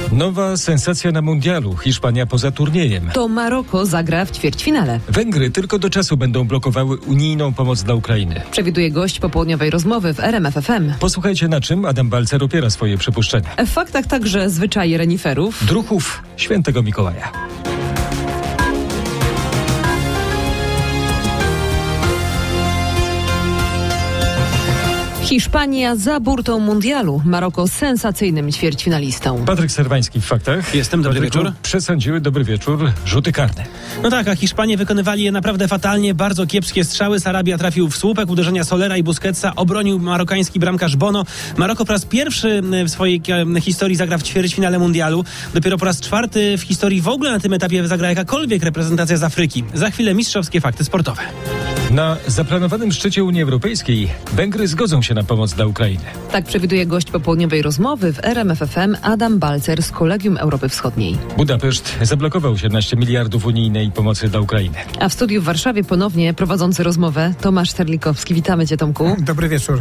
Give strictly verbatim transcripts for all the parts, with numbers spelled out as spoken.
Nowa sensacja na mundialu. Hiszpania poza turniejem. To Maroko zagra w ćwierćfinale. Węgry tylko do czasu będą blokowały unijną pomoc dla Ukrainy. Przewiduje gość popołudniowej rozmowy w R M F F M. Posłuchajcie, na czym Adam Balcer opiera swoje przypuszczenia. W faktach także zwyczaje reniferów, Druchów świętego Mikołaja. Hiszpania za burtą mundialu, Maroko sensacyjnym ćwierćfinalistą. Patryk Serwański w faktach. Jestem, dobry Patryku, wieczór. Przesądziły dobry wieczór rzuty karne. No tak, a Hiszpanie wykonywali je naprawdę fatalnie, bardzo kiepskie strzały. Sarabia trafił w słupek, uderzenia Solera i Busquetsa, obronił marokański bramkarz Bono. Maroko po raz pierwszy w swojej historii zagra w ćwierćfinale mundialu. Dopiero po raz czwarty w historii w ogóle na tym etapie zagra jakakolwiek reprezentacja z Afryki. Za chwilę mistrzowskie fakty sportowe. Na zaplanowanym szczycie Unii Europejskiej Węgry zgodzą się na pomoc dla Ukrainy. Tak przewiduje gość popołudniowej rozmowy w R M F F M Adam Balcer z Kolegium Europy Wschodniej. Budapeszt zablokował osiemnaście miliardów unijnej pomocy dla Ukrainy. A w studiu w Warszawie ponownie prowadzący rozmowę Tomasz Terlikowski. Witamy Cię, Tomku. Dobry wieczór.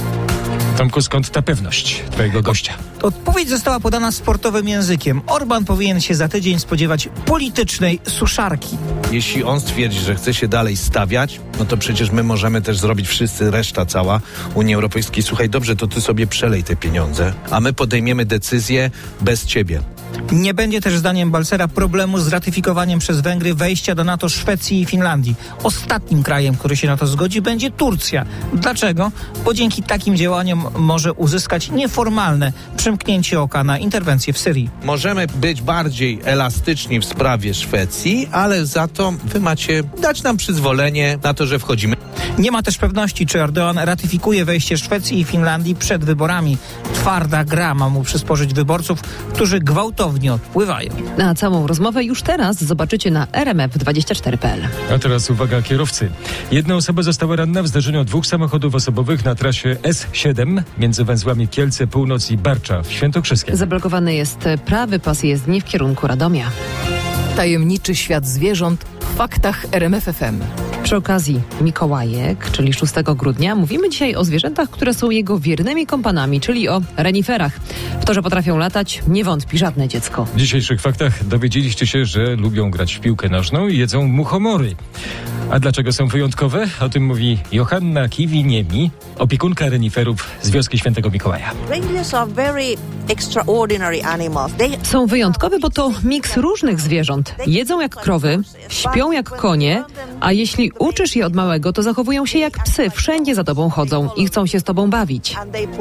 Tomku, skąd ta pewność twojego gościa? Odpowiedź została podana sportowym językiem. Orban powinien się za tydzień spodziewać politycznej suszarki. Jeśli on stwierdzi, że chce się dalej stawiać, no to przecież my możemy też zrobić wszyscy, reszta cała Unii Europejskiej. Słuchaj, dobrze, to ty sobie przelej te pieniądze, a my podejmiemy decyzję bez ciebie. Nie będzie też zdaniem Balcera problemu z ratyfikowaniem przez Węgry wejścia do NATO Szwecji i Finlandii. Ostatnim krajem, który się na to zgodzi, będzie Turcja. Dlaczego? Bo dzięki takim działaniom może uzyskać nieformalne przymknięcie oka na interwencję w Syrii. Możemy być bardziej elastyczni w sprawie Szwecji, ale za to wy macie dać nam przyzwolenie na to, że wchodzimy. Nie ma też pewności, czy Erdoğan ratyfikuje wejście Szwecji i Finlandii przed wyborami. Twarda gra ma mu przysporzyć wyborców, którzy gwałtownie odpływają. Na całą rozmowę już teraz zobaczycie na r m f dwadzieścia cztery kropka p l. A teraz uwaga kierowcy. Jedna osoba została ranna w zdarzeniu dwóch samochodów osobowych na trasie S siedem między węzłami Kielce Północ i Barcza w Świętokrzyskiem. Zablokowany jest prawy pas jezdni w kierunku Radomia. Tajemniczy świat zwierząt w faktach R M F F M. Przy okazji Mikołajek, czyli szóstego grudnia, mówimy dzisiaj o zwierzętach, które są jego wiernymi kompanami, czyli o reniferach. W to, że potrafią latać, nie wątpi żadne dziecko. W dzisiejszych faktach dowiedzieliście się, że lubią grać w piłkę nożną i jedzą muchomory. A dlaczego są wyjątkowe? O tym mówi Johanna Kiwiniemi, opiekunka reniferów z wioski Świętego Mikołaja. Są wyjątkowe, bo to miks różnych zwierząt. Jedzą jak krowy, śpią jak konie, a jeśli uczysz je od małego, to zachowują się jak psy, wszędzie za tobą chodzą i chcą się z tobą bawić.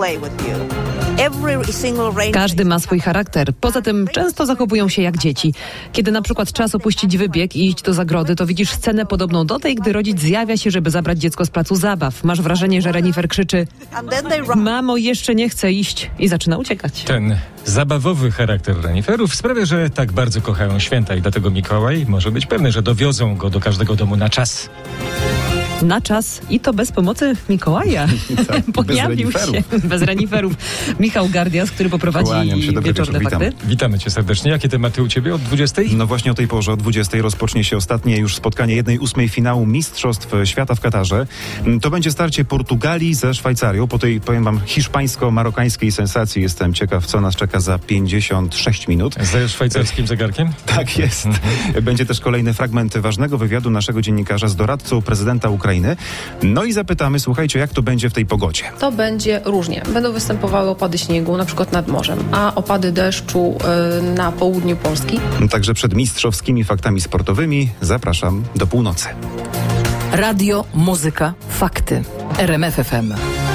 Każdy ma swój charakter. Poza tym często zachowują się jak dzieci. Kiedy na przykład czas opuścić wybieg i iść do zagrody, to widzisz scenę podobną do tej, gdy rodzic zjawia się, żeby zabrać dziecko z placu zabaw. Masz wrażenie, że renifer krzyczy: mamo, jeszcze nie chcę iść, i zaczyna uciekać. Ten zabawowy charakter reniferów sprawia, że tak bardzo kochają święta i dlatego Mikołaj może być pewny, że dowiozą go do każdego domu na czas. Na czas i to bez pomocy Mikołaja. Tak, Pojawił bez się bez reniferów. Michał Gardias, który poprowadzi się, dobry wieczorne wieczór, fakty. witam. Witamy cię serdecznie. Jakie tematy u ciebie od dwudziestej? No właśnie o tej porze, o dwudziestej rozpocznie się ostatnie już spotkanie jednej ósmej finału Mistrzostw Świata w Katarze. To będzie starcie Portugalii ze Szwajcarią. Po tej, powiem wam, hiszpańsko-marokańskiej sensacji jestem ciekaw, co nas czeka za pięćdziesiąt sześć minut. Ze szwajcarskim zegarkiem? Tak jest. Będzie też kolejny fragment ważnego wywiadu naszego dziennikarza z doradcą prezydenta Ukrainy. No i zapytamy, słuchajcie, jak to będzie w tej pogodzie. To będzie różnie. Będą występowały opady śniegu, na przykład nad morzem, a opady deszczu y, na południu Polski. Także przed mistrzowskimi faktami sportowymi zapraszam do północy. Radio, muzyka, fakty. R M F F M.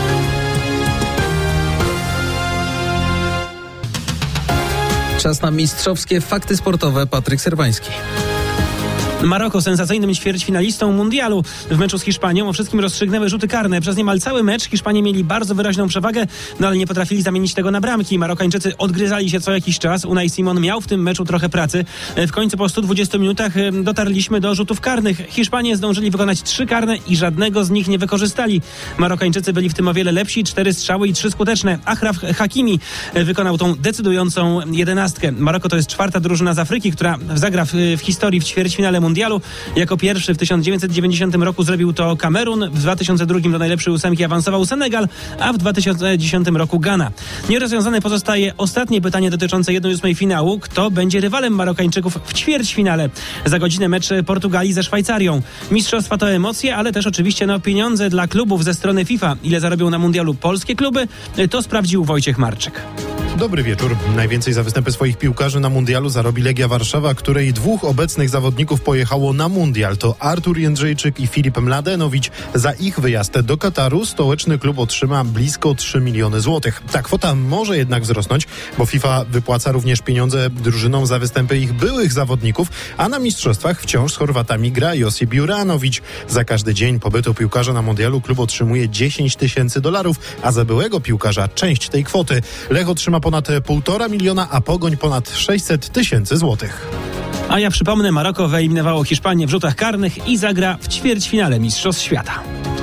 Czas na mistrzowskie fakty sportowe. Patryk Serwański. Maroko sensacyjnym ćwierćfinalistą mundialu. W meczu z Hiszpanią o wszystkim rozstrzygnęły rzuty karne. Przez niemal cały mecz Hiszpanie mieli bardzo wyraźną przewagę, no ale nie potrafili zamienić tego na bramki. Marokańczycy odgryzali się co jakiś czas. Unai Simon miał w tym meczu trochę pracy. W końcu po stu dwudziestu minutach dotarliśmy do rzutów karnych. Hiszpanie zdążyli wykonać trzy karne i żadnego z nich nie wykorzystali. Marokańczycy byli w tym o wiele lepsi. Cztery strzały i trzy skuteczne. Achraf Hakimi wykonał tą decydującą jedenastkę. Maroko to jest czwarta drużyna z Afryki, która zagra w, w historii w ćwierćfinale mundialu. mundialu. Jako pierwszy w tysiąc dziewięćset dziewięćdziesiątym roku zrobił to Kamerun, w dwa tysiące drugim do najlepszej ósemki awansował Senegal, a w dwa tysiące dziesiątym roku Ghana. Nierozwiązane pozostaje ostatnie pytanie dotyczące jednej ósmej finału. Kto będzie rywalem Marokańczyków w ćwierćfinale? Za godzinę mecz Portugalii ze Szwajcarią. Mistrzostwa to emocje, ale też oczywiście no, pieniądze dla klubów ze strony FIFA. Ile zarobią na mundialu polskie kluby? To sprawdził Wojciech Marczyk. Dobry wieczór. Najwięcej za występy swoich piłkarzy na mundialu zarobi Legia Warszawa, której dwóch obecnych zawodników pojechało na mundial. To Artur Jędrzejczyk i Filip Mladenowicz. Za ich wyjazd do Kataru stołeczny klub otrzyma blisko trzy miliony złotych. Ta kwota może jednak wzrosnąć, bo FIFA wypłaca również pieniądze drużynom za występy ich byłych zawodników, a na mistrzostwach wciąż z Chorwatami gra Josip Juranović. Za każdy dzień pobytu piłkarza na mundialu klub otrzymuje dziesięć tysięcy dolarów, a za byłego piłkarza część tej kwoty. Lech otrzyma ponad półtora miliona, a Pogoń ponad sześćset tysięcy złotych. A ja przypomnę, Maroko wyeliminowało Hiszpanię w rzutach karnych i zagra w ćwierćfinale Mistrzostw Świata.